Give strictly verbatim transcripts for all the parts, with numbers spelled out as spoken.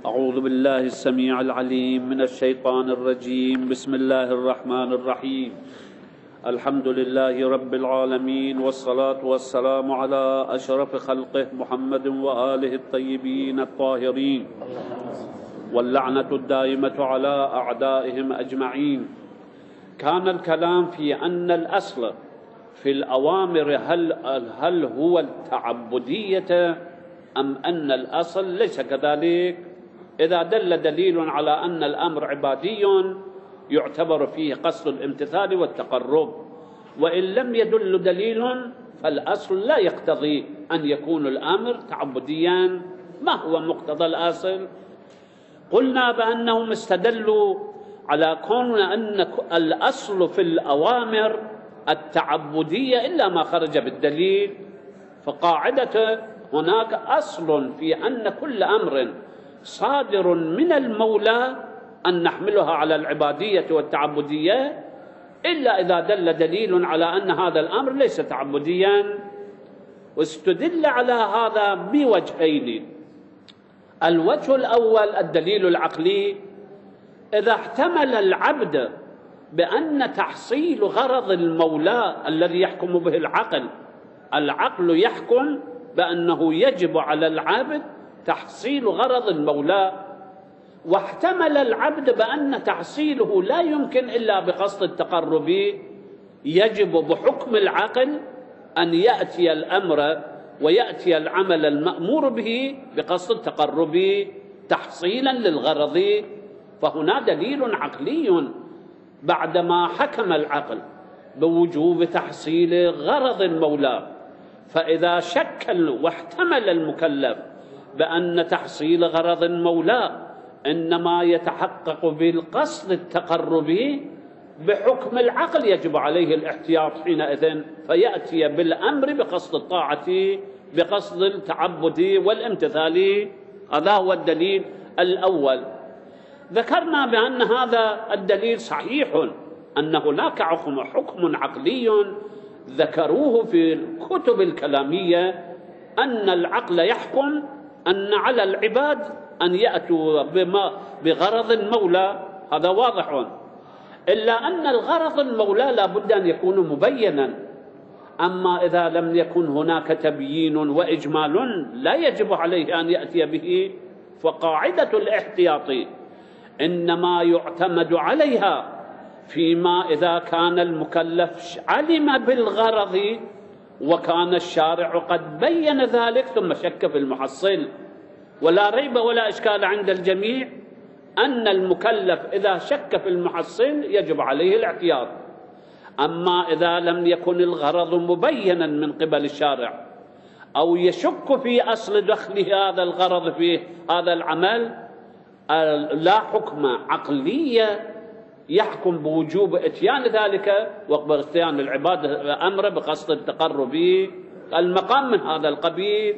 أعوذ بالله السميع العليم من الشيطان الرجيم. بسم الله الرحمن الرحيم. الحمد لله رب العالمين، والصلاة والسلام على أشرف خلقه محمد وآله الطيبين الطاهرين، واللعنة الدائمة على أعدائهم أجمعين. كان الكلام في أن الأصل في الأوامر هل, هل هو التعبدية أم أن الأصل ليس كذلك؟ إذا دل دليل على أن الأمر عبادي يعتبر فيه قصد الامتثال والتقرب، وإن لم يدل دليل فالأصل لا يقتضي أن يكون الأمر تعبديا. ما هو مقتضى الأصل؟ قلنا بأنهم استدلوا على كون أن الأصل في الأوامر التعبدية إلا ما خرج بالدليل، فقاعدة هناك أصل في أن كل أمر صادر من المولى أن نحملها على العبادية والتعبدية إلا إذا دل دليل على أن هذا الأمر ليس تعبديا. واستدل على هذا بوجهين. الوجه الأول الدليل العقلي، إذا احتمل العبد بأن تحصيل غرض المولى الذي يحكم به العقل، العقل يحكم بأنه يجب على العبد تحصيل غرض المولى، واحتمل العبد بأن تحصيله لا يمكن إلا بقصد التقرب، يجب بحكم العقل أن يأتي الأمر ويأتي العمل المأمور به بقصد التقرب تحصيلا للغرض. فهنا دليل عقلي بعدما حكم العقل بوجوب تحصيل غرض المولى. فإذا شك واحتمل المكلف بأن تحصيل غرض المولى إنما يتحقق بالقصد التقربي، بحكم العقل يجب عليه الاحتياط حينئذ فيأتي بالأمر بقصد الطاعة بقصد التعبد والامتثال. هذا هو الدليل الأول. ذكرنا بأن هذا الدليل صحيح، أن هناك حكم عقلي ذكروه في الكتب الكلامية أن العقل يحكم أن على العباد أن يأتوا بما بغرض المولى، هذا واضح. إلا أن الغرض المولى لا بد أن يكون مبينا، أما إذا لم يكن هناك تبيين وإجمال لا يجب عليه أن يأتي به. فقاعدة الاحتياط إنما يعتمد عليها فيما إذا كان المكلف علم بالغرض وكان الشارع قد بين ذلك ثم شك في المحصل. ولا ريب ولا إشكال عند الجميع أن المكلف إذا شك في المحصل يجب عليه الاحتياط. أما إذا لم يكن الغرض مبينا من قبل الشارع أو يشك في أصل دخل هذا الغرض في هذا العمل، لا حكم عقلية يحكم بوجوب اتيان ذلك واتيان العباد أمره بقصد التقرب المقام من هذا القبيل.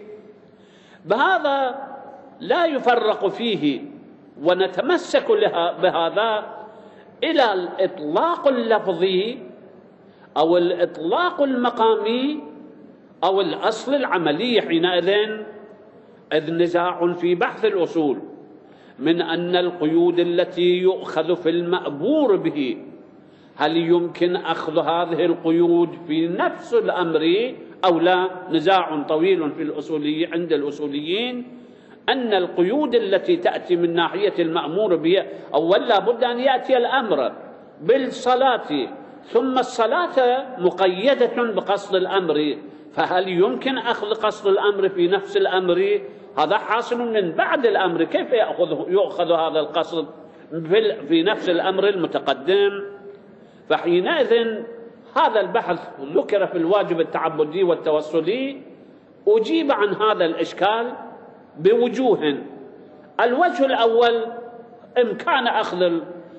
بهذا لا يفرق فيه، ونتمسك بهذا إلى الإطلاق اللفظي أو الإطلاق المقامي أو الأصل العملي حينئذ، إذ نزاع في بحث الأصول من أن القيود التي يؤخذ في المأمور به هل يمكن أخذ هذه القيود في نفس الأمر أو لا. نزاع طويل في الأصولي عند الأصوليين أن القيود التي تأتي من ناحية المأمور به، أولا لا بد أن يأتي الأمر بالصلاة ثم الصلاة مقيدة بقصد الأمر، فهل يمكن أخذ قصد الأمر في نفس الأمر؟ هذا حاصل من بعد الأمر، كيف يأخذ يؤخذ هذا القصد في نفس الأمر المتقدم؟ فحينئذ هذا البحث ذكر في الواجب التعبدي والتوسلي، أجيب عن هذا الإشكال بوجوه. الوجه الأول إمكان أخذ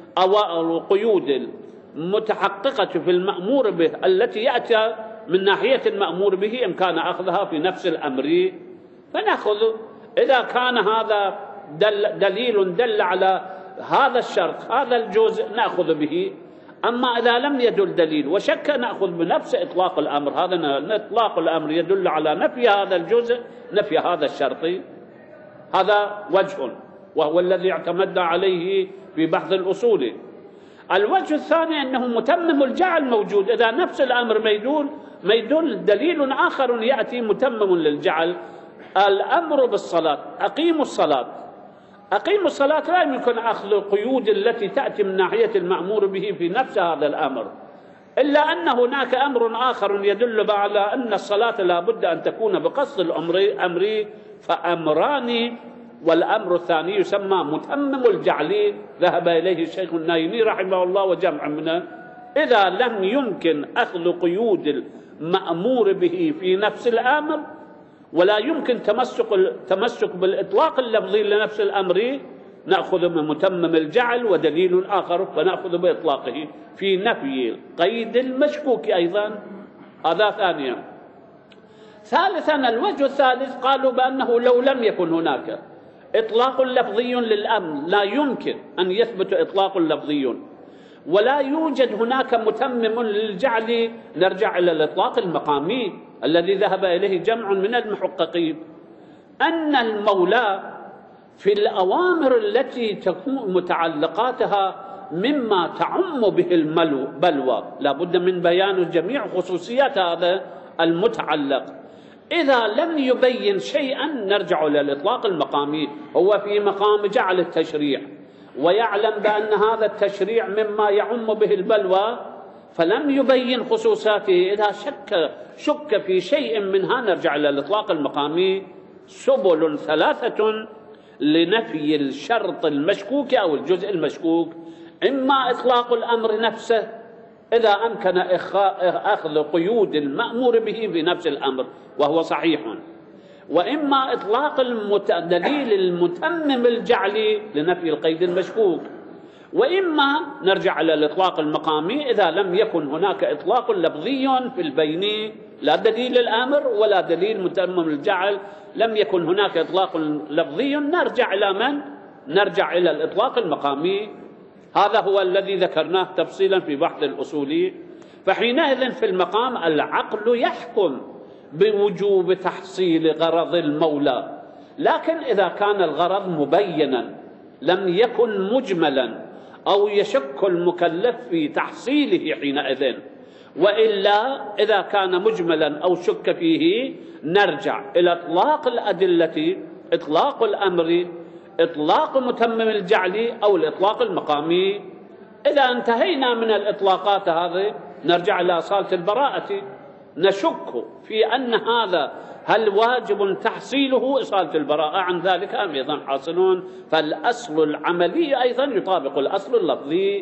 القيود المتحققة في المأمور به التي يأتي من ناحية المأمور به إمكان أخذها في نفس الأمر، فنأخذ إذا كان هذا دل دليل دل على هذا الشرط هذا الجزء نأخذ به. أما إذا لم يدل دليل وشك نأخذ بنفس إطلاق الأمر، هذا إطلاق الأمر يدل على نفي هذا الجزء نفي هذا الشرط. هذا وجه. وهو الذي اعتمدنا عليه في بحث الأصول. الوجه الثاني أنه متمم الجعل موجود، إذا نفس الأمر ميدول ميدول دليل آخر يأتي متمم للجعل. الأمر بالصلاة، أقيموا الصلاة، أقيموا الصلاة لا يمكن أخذ القيود التي تأتي من ناحية المأمور به في نفس هذا الأمر، إلا أن هناك أمر آخر يدل على أن الصلاة لا بد أن تكون بقصد الأمر، فأمران، والأمر الثاني يسمى متمم الجعل ذهب إليه الشيخ النايمي رحمه الله وجمع منه. إذا لم يمكن أخذ قيود المأمور به في نفس الأمر ولا يمكن تمسك التمسك بالإطلاق اللفظي لنفس الأمر، نأخذ من متمم الجعل، ودليل آخر فنأخذ بإطلاقه في نفي قيد المشكوك أيضا. هذا ثانيا. ثالثا الوجه الثالث قالوا بأنه لو لم يكن هناك إطلاق لفظي للأمر، لا يمكن أن يثبت إطلاق لفظي ولا يوجد هناك متمم للجعل، نرجع إلى الإطلاق المقامي الذي ذهب إليه جمع من المحققين، أن المولى في الأوامر التي تكون متعلقاتها مما تعم به البلوى لا بد من بيان جميع خصوصيات هذا المتعلق. إذا لم يبين شيئا نرجع إلى الإطلاق المقامي، هو في مقام جعل التشريع ويعلم بأن هذا التشريع مما يعم به البلوى فلم يبين خصوصاته. إذا شك شك في شيء منها نرجع إلى الإطلاق المقامي. سبل ثلاثة لنفي الشرط المشكوك أو الجزء المشكوك: إما إطلاق الأمر نفسه إذا أمكن أخذ قيود المأمور به بنفس الأمر وهو صحيح، وإما إطلاق الدليل المتمم الجعلي لنفي القيد المشكوك، وإما نرجع إلى الإطلاق المقامي إذا لم يكن هناك إطلاق لفظي في البين، لا دليل الأمر ولا دليل متمم الجعل، لم يكن هناك إطلاق لفظي، نرجع إلى من؟ نرجع إلى الإطلاق المقامي. هذا هو الذي ذكرناه تفصيلا في بحث الأصولي. فحينئذ في المقام العقل يحكم بوجوب تحصيل غرض المولى، لكن إذا كان الغرض مبينا لم يكن مجملا أو يشك المكلف في تحصيله حينئذ، وإلا إذا كان مجملا أو شك فيه نرجع إلى إطلاق الأدلة، إطلاق الأمر، إطلاق متمم الجعل أو الإطلاق المقامي. إذا انتهينا من الإطلاقات هذه نرجع إلى أصالة البراءة، نشك في أن هذا هل واجب تحصيله إصالة البراءة عن ذلك أم أيضا حاصلون، فالأصل العملي أيضا يطابق الأصل اللفظي.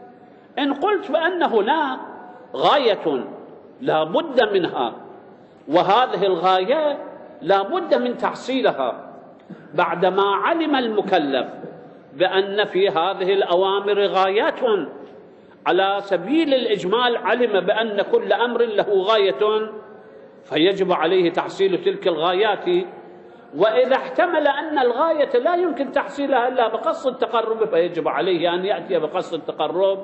إن قلت بأن هنا غاية لا بد منها وهذه الغاية لا بد من تحصيلها بعدما علم المكلف بأن في هذه الأوامر غايات على سبيل الإجمال، علم بأن كل أمر له غاية فيجب عليه تحصيل تلك الغايات، وإذا احتمل أن الغاية لا يمكن تحصيلها إلا بقصد التقرب فيجب عليه أن يأتي بقصد التقرب.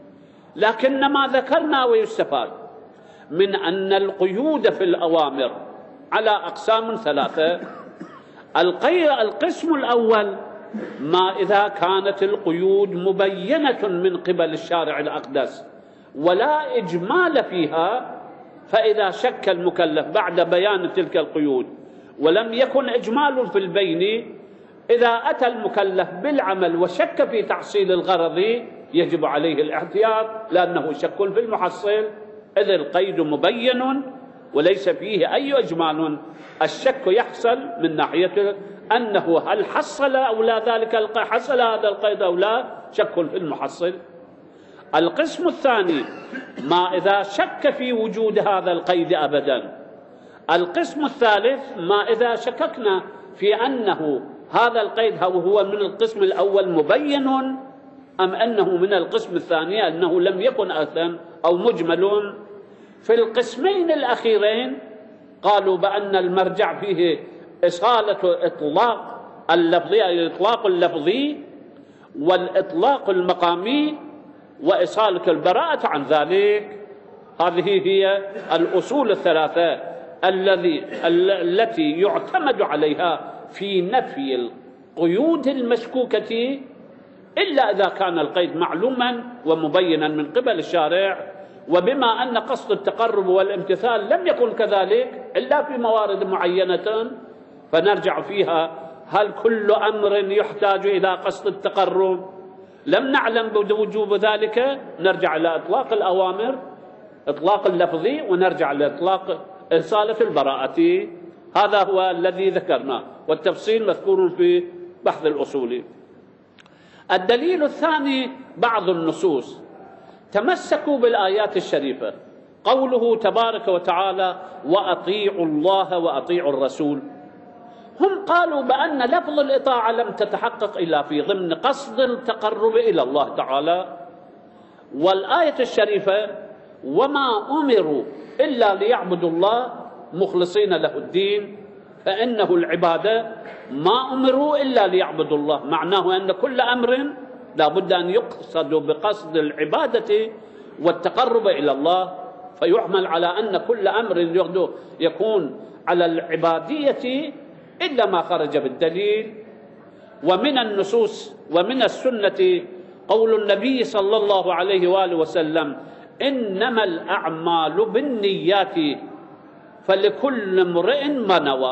لكن ما ذكرنا ويستفاد من أن القيود في الأوامر على أقسام ثلاثة. القسم الأول ما إذا كانت القيود مبينة من قبل الشارع الأقدس ولا إجمال فيها، فإذا شك المكلف بعد بيان تلك القيود ولم يكن إجمال في البين، إذا أتى المكلف بالعمل وشك في تحصيل الغرض يجب عليه الاحتياط لأنه شك في المحصل، إذ القيد مبين وليس فيه أي إجمال. الشك يحصل من ناحية أنه هل حصل أو لا ذلك القيد، حصل هذا القيد أو لا، شك في المحصل. القسم الثاني ما إذا شك في وجود هذا القيد أبدا. القسم الثالث ما إذا شككنا في أنه هذا القيد هو من القسم الأول مبين أم أنه من القسم الثاني أنه لم يكن أثم أو مجمل. في القسمين الأخيرين قالوا بأن المرجع فيه إصالة إطلاق اللفظي، الإطلاق اللفظي والإطلاق المقامي وإصالة البراءة عن ذلك. هذه هي الأصول الثلاثة الذي التي يعتمد عليها في نفي قيود المشكوكة إلا إذا كان القيد معلوما ومبينا من قبل الشارع، وبما أن قصد التقرب والامتثال لم يكن كذلك إلا في موارد معينة فنرجع فيها هل كل أمر يحتاج إلى قصد التقرب؟ لم نعلم بوجوب ذلك، نرجع إلى إطلاق الأوامر إطلاق اللفظي ونرجع لإطلاق رسالة البراءة. هذا هو الذي ذكرناه والتفصيل مذكور في بحث الأصول. الدليل الثاني بعض النصوص تمسكوا بالآيات الشريفة، قوله تبارك وتعالى وأطيعوا الله وأطيعوا الرسول. هم قالوا بأن لفظ الإطاعة لم تتحقق إلا في ضمن قصد التقرب إلى الله تعالى، والآية الشريفة وما أمروا إلا ليعبدوا الله مخلصين له الدين فإنه العبادة، ما أمروا إلا ليعبدوا الله، معناه أن كل أمر لا بد أن يقصد بقصد العبادة والتقرب إلى الله، فيحمل على أن كل أمر يكون على العبادية إلا ما خرج بالدليل. ومن النصوص ومن السنة قول النبي صلى الله عليه وآله وسلم إنما الأعمال بالنيات فلكل امرئ ما نوى،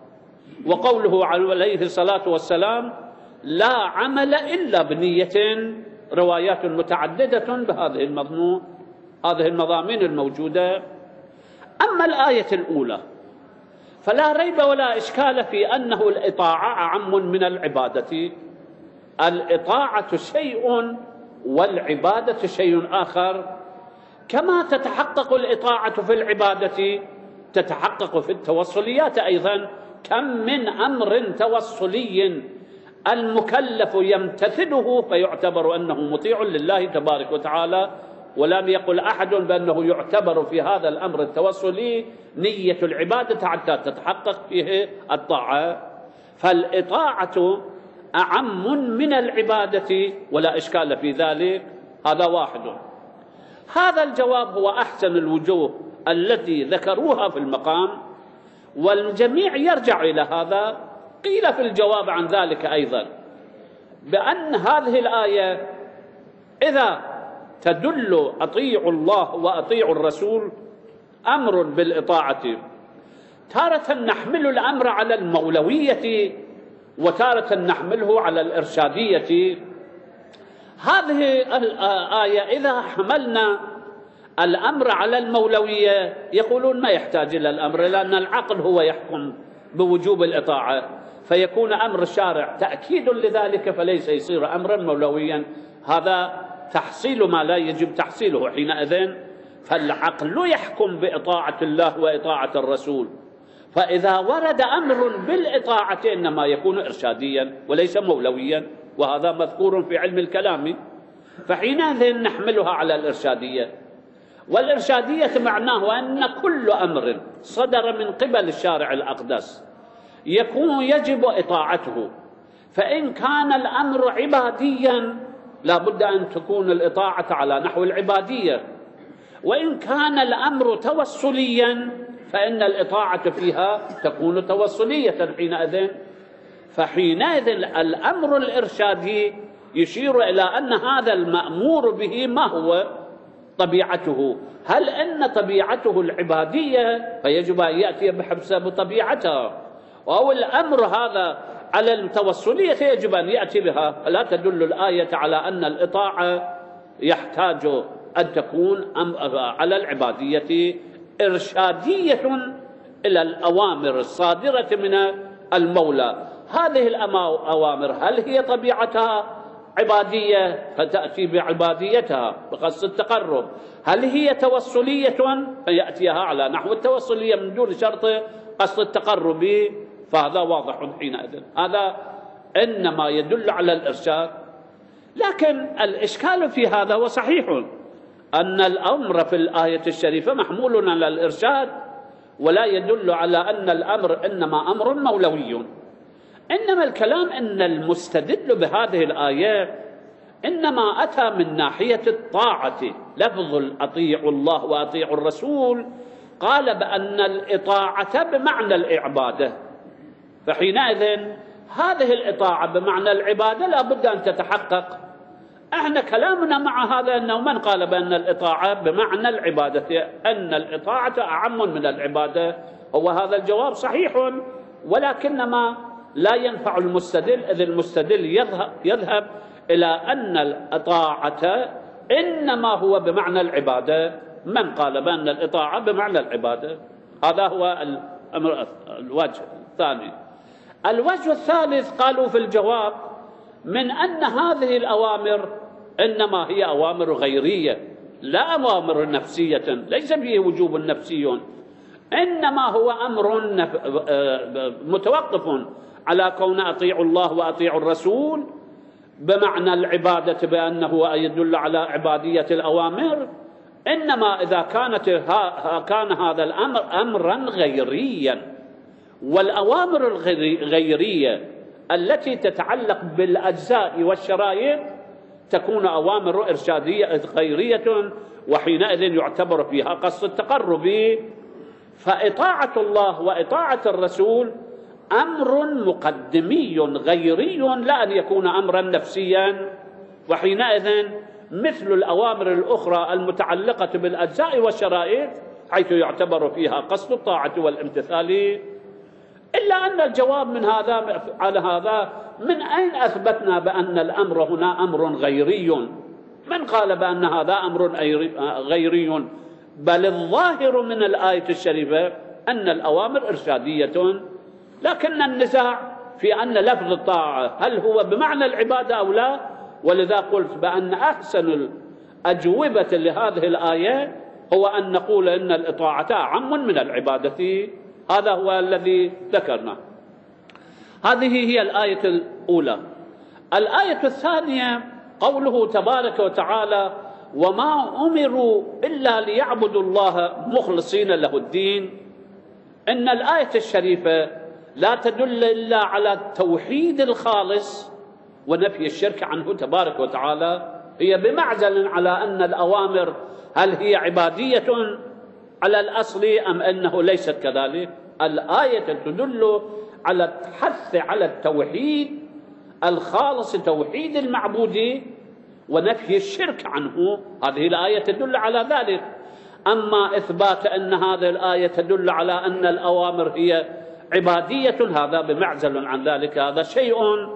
وقوله عليه الصلاة والسلام لا عمل إلا بنية، روايات متعددة بهذه المضمون هذه المضامين الموجودة. أما الآية الأولى فلا ريب ولا إشكال في أنه الإطاعة أعم من العبادة. الإطاعة شيء والعبادة شيء آخر، كما تتحقق الإطاعة في العبادة تتحقق في التوصليات أيضا. كم من أمر توصلي المكلف يمتثله فيعتبر أنه مطيع لله تبارك وتعالى، ولم يقل أحد بأنه يعتبر في هذا الأمر التوصلي نية العبادة حتى تتحقق فيه الطاعة. فالإطاعة أعم من العبادة ولا إشكال في ذلك، هذا واحد. هذا الجواب هو أحسن الوجوه التي ذكروها في المقام، والجميع يرجع إلى هذا. قيل في الجواب عن ذلك أيضا بأن هذه الآية إذا تدل أطيعوا الله وأطيعوا الرسول أمر بالإطاعة، تارة نحمل الأمر على المولوية وتارة نحمله على الإرشادية. هذه الآية إذا حملنا الأمر على المولوية يقولون ما يحتاج إلى الأمر، لأن العقل هو يحكم بوجوب الإطاعة، فيكون أمر الشارع تأكيد لذلك فليس يصير أمرا مولويا، هذا تحصيل ما لا يجب تحصيله حينئذ. فالعقل يحكم بإطاعة الله وإطاعة الرسول، فإذا ورد أمر بالإطاعة إنما يكون إرشاديا وليس مولويا، وهذا مذكور في علم الكلام، فحينئذ نحملها على الإرشادية. والإرشادية معناه أن كل أمر صدر من قبل الشارع الأقدس يكون يجب إطاعته، فإن كان الأمر عباديا لا بد أن تكون الإطاعة على نحو العبادية، وإن كان الأمر توصليا فإن الإطاعة فيها تكون توصلية حينئذ. فحينئذ الأمر الإرشادي يشير إلى أن هذا المأمور به ما هو طبيعته، هل أن طبيعته العبادية فيجب أن يأتي بحسب طبيعتها، أو الأمر هذا على التوصلية يجب أن يأتي بها. فلا تدل الآية على أن الإطاعة يحتاج أن تكون على العبادية، إرشادية إلى الأوامر الصادرة من المولى. هذه الأوامر هل هي طبيعتها عبادية فتأتي بعباديتها بقصد التقرب، هل هي توصلية فيأتيها على نحو التوصلية من دون شرط قصد التقرب، فهذا واضح حينئذ. هذا إنما يدل على الإرشاد. لكن الإشكال في هذا وصحيح أن الأمر في الآية الشريفة محمول على الإرشاد ولا يدل على أن الأمر إنما أمر مولوي، إنما الكلام أن المستدل بهذه الآية إنما أتى من ناحية الطاعة. لفظ أطيعوا الله وأطيعوا الرسول قال بأن الإطاعة بمعنى الإعبادة، فحينئذ هذه الإطاعة بمعنى العبادة لا بد أن تتحقق. احنا كلامنا مع هذا أنه من قال بأن الإطاعة بمعنى العبادة، أن الإطاعة أعم من العبادة، هو هذا الجواب صحيح، ولكنما لا ينفع المستدل، إذ المستدل يذهب, يذهب إلى أن الإطاعة إنما هو بمعنى العبادة. من قال بأن الإطاعة بمعنى العبادة؟ هذا هو الأمر الوجه الثاني. الوجه الثالث قالوا في الجواب من أن هذه الأوامر إنما هي أوامر غيرية لا أوامر نفسية، ليس فيه وجوب نفسي، إنما هو أمر متوقف على كون أطيعوا الله وأطيعوا الرسول بمعنى العبادة بأنه يدل على عبادية الأوامر. إنما إذا كانت كان هذا الأمر أمرا غيريا، والأوامر الغيرية التي تتعلق بالأجزاء والشرائط تكون أوامر إرشادية غيرية، وحينئذ يعتبر فيها قصد التقرب. فإطاعة الله وإطاعة الرسول أمر مقدمي غيري لا أن يكون أمرا نفسيا، وحينئذ مثل الأوامر الأخرى المتعلقة بالأجزاء والشرائط حيث يعتبر فيها قصد الطاعة والامتثال. إلا أن الجواب من هذا على هذا، من أين أثبتنا بأن الأمر هنا أمر غيري؟ من قال بأن هذا أمر غيري؟ بل الظاهر من الآية الشريفة أن الأوامر إرشادية، لكن النزاع في أن لفظ الطاعة هل هو بمعنى العبادة أو لا، ولذا قلت بأن أحسن الأجوبة لهذه الآية هو أن نقول إن الإطاعة أعم من العبادة. هذا هو الذي ذكرنا. هذه هي الآية الأولى. الآية الثانية قوله تبارك وتعالى وما أمروا إلا ليعبدوا الله مخلصين له الدين. إن الآية الشريفة لا تدل إلا على التوحيد الخالص ونفي الشرك عنه تبارك وتعالى، هي بمعزل على أن الأوامر هل هي عبادية على الأصل أم أنه ليست كذلك. الآية تدل على الحث على التوحيد الخالص، توحيد المعبود ونفي الشرك عنه، هذه الآية تدل على ذلك. أما إثبات أن هذه الآية تدل على أن الأوامر هي عبادية هذا بمعزل عن ذلك، هذا شيء،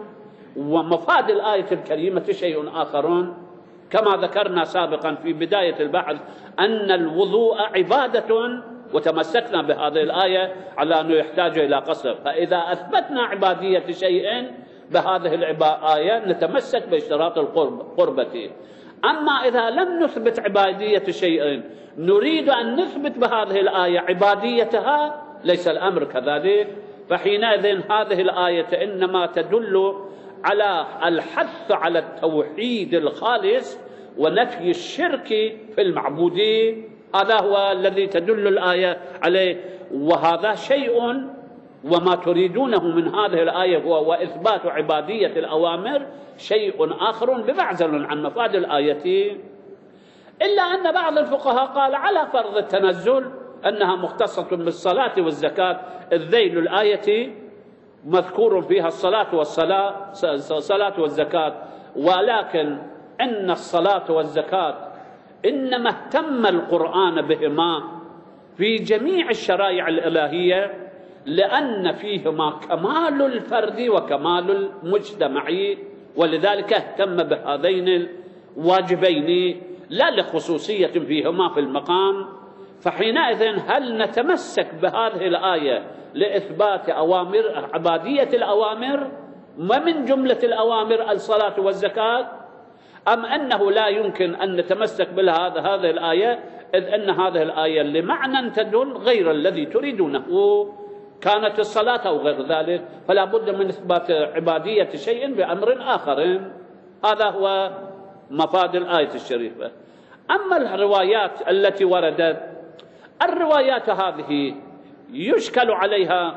ومفاد الآية الكريمة شيء آخر. كما ذكرنا سابقا في بداية البحث أن الوضوء عبادة، وتمسكنا بهذه الآية على أنه يحتاج إلى قصر، فإذا أثبتنا عبادية شيء بهذه الآية نتمسك باشتراط القربة. أما إذا لم نثبت عبادية شيء نريد أن نثبت بهذه الآية عباديتها، ليس الأمر كذلك، فحينئذ هذه الآية إنما تدل على الحث على التوحيد الخالص ونفي الشرك في المعبود، هذا هو الذي تدل الآية عليه. وهذا شيء، وما تريدونه من هذه الآية هو وإثبات عبادية الأوامر شيء آخر بمعزل عن مفاد الآية. إلا أن بعض الفقهاء قال على فرض التنزل أنها مختصة بالصلاة والزكاة، إذ ذيل الآية مذكور فيها الصلاة والصلاة الصلاة والزكاة، ولكن إن الصلاة والزكاة إنما اهتم القرآن بهما في جميع الشرائع الإلهية لأن فيهما كمال الفرد وكمال المجتمع، ولذلك اهتم بهذين الواجبين لا لخصوصية فيهما في المقام. فحينئذ هل نتمسك بهذه الآية لإثبات أوامر عبادية الأوامر ومن جملة الأوامر الصلاة والزكاة، أم أنه لا يمكن أن نتمسك بهذا هذه الآية، إذ أن هذه الآية لمعنى تدل غير الذي تريدونه، كانت الصلاة أو غير ذلك، فلا بد من إثبات عبادية شيء بأمر آخر. هذا هو مفاد الآية الشريفة. أما الروايات التي وردت، الروايات هذه يشكل عليها.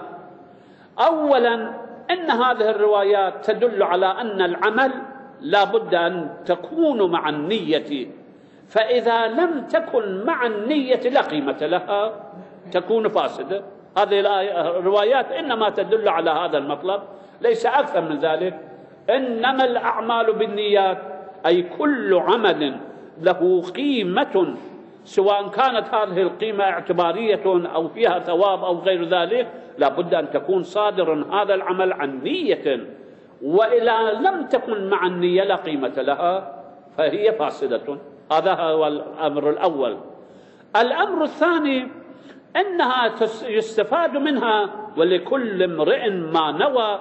أولا إن هذه الروايات تدل على أن العمل لا بد أن تكون مع النية، فإذا لم تكن مع النية لا قيمة لها، تكون فاسدة. هذه الروايات إنما تدل على هذا المطلب ليس أكثر من ذلك. إنما الأعمال بالنيات، أي كل عمل له قيمة سواء كانت هذه القيمة اعتبارية أو فيها ثواب أو غير ذلك، لا بد أن تكون صادرا هذا العمل عن نية، وإذا لم تكن مع النية لا قيمة لها فهي فاسدة. هذا هو الأمر الأول. الأمر الثاني أنها يستفاد منها ولكل امرئ ما نوى،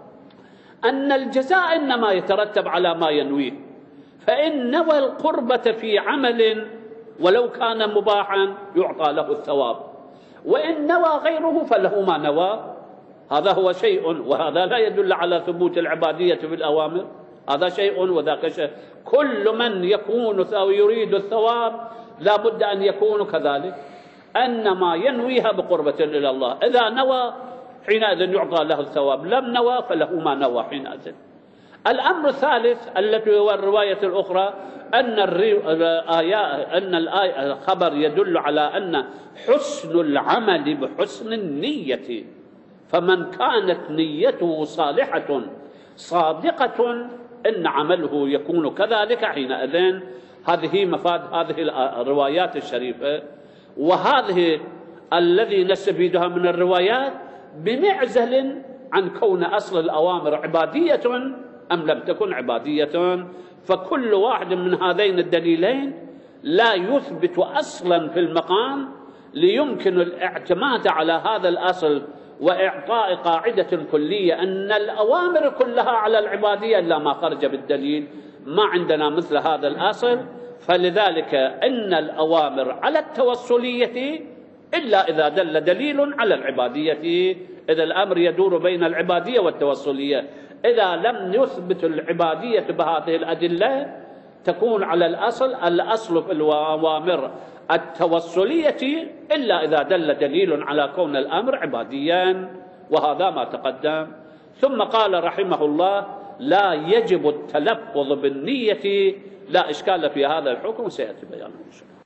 أن الجزاء إنما يترتب على ما ينويه، فإن نوى القربة في عمل ولو كان مباحا يعطى له الثواب، وإن نوى غيره فله ما نوى. هذا هو شيء، وهذا لا يدل على ثبوت العبادية في الأوامر، هذا شيء وذاك شيء. كل من يكون أو يريد الثواب لا بد أن يكون كذلك، أنما ينويها بقربة إلى الله. إذا نوى حينئذ يعطى له الثواب، لم نوى فله ما نوى حينئذ. الأمر الثالث التي هو الرواية الأخرى أن الآية أن الآية الخبر يدل على أن حسن العمل بحسن النية، فمن كانت نيته صالحة صادقة إن عمله يكون كذلك حينئذ. هذه مفاد هذه الروايات الشريفة، وهذه الذي نستفيدها من الروايات بمعزل عن كون أصل الأوامر عبادية أم لم تكن عبادية. فكل واحد من هذين الدليلين لا يثبت أصلا في المقام ليمكن الاعتماد على هذا الأصل وإعطاء قاعدة كلية أن الأوامر كلها على العبادية إلا ما خرج بالدليل. ما عندنا مثل هذا الأصل، فلذلك إن الأوامر على التوسلية إلا إذا دل دليل على العبادية، إذا الأمر يدور بين العبادية والتوسلية. إذا لم يثبت العبادية بهذه الأدلة تكون على الأصل، الأصل في الأوامر التوسلية إلا إذا دل دليل على كون الأمر عباديا، وهذا ما تقدم. ثم قال رحمه الله: لا يجب التلفظ بالنية، لا إشكال في هذا الحكم، سيأتي بيانه.